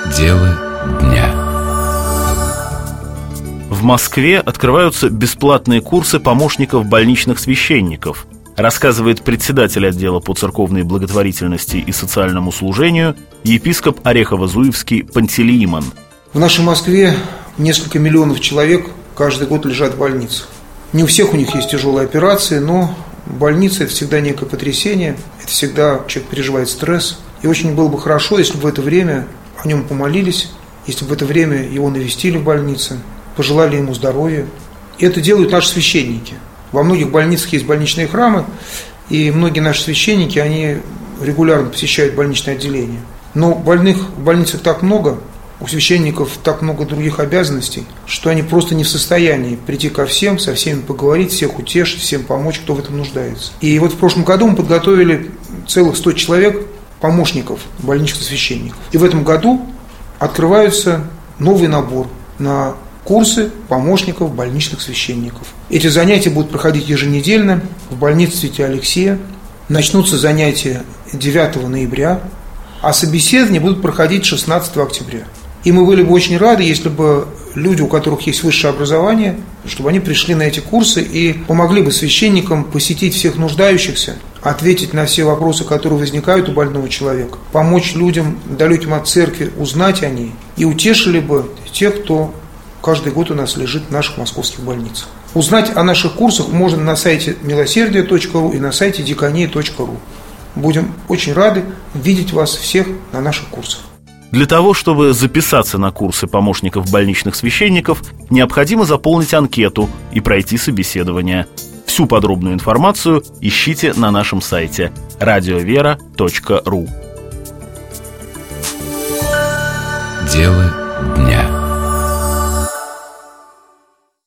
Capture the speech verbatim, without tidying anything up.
Дело дня. В Москве открываются бесплатные курсы помощников больничных священников, рассказывает председатель отдела по церковной благотворительности и социальному служению епископ Орехово-Зуевский Пантелеимон. В нашей Москве несколько миллионов человек каждый год лежат в больнице. Не у всех у них есть тяжелые операции, но больница – это всегда некое потрясение, это всегда человек переживает стресс. И очень было бы хорошо, если бы в это время о нем помолились, если бы в это время его навестили в больнице, пожелали ему здоровья. И это делают наши священники. Во многих больницах есть больничные храмы, и многие наши священники, они регулярно посещают больничное отделение. Но больных в больницах так много, у священников так много других обязанностей, что они просто не в состоянии прийти ко всем, со всеми поговорить, всех утешить, всем помочь, кто в этом нуждается. И вот в прошлом году мы подготовили целых сто человек, помощников больничных священников. И в этом году открывается новый набор на курсы помощников больничных священников. Эти занятия будут проходить еженедельно в больнице Святого Алексея. Начнутся занятия девятого ноября, а собеседования будут проходить шестнадцатого октября. И мы были бы очень рады, если бы люди, у которых есть высшее образование, чтобы они пришли на эти курсы и помогли бы священникам посетить всех нуждающихся, ответить на все вопросы, которые возникают у больного человека, помочь людям, далеким от церкви, узнать о ней и утешили бы тех, кто каждый год у нас лежит в наших московских больницах. Узнать о наших курсах можно на сайте милосердие точка ру и на сайте дикания точка ру. Будем очень рады видеть вас всех на наших курсах. Для того, чтобы записаться на курсы помощников больничных священников, необходимо заполнить анкету и пройти собеседование. Всю подробную информацию ищите на нашем сайте радиовера точка ру. Дело дня.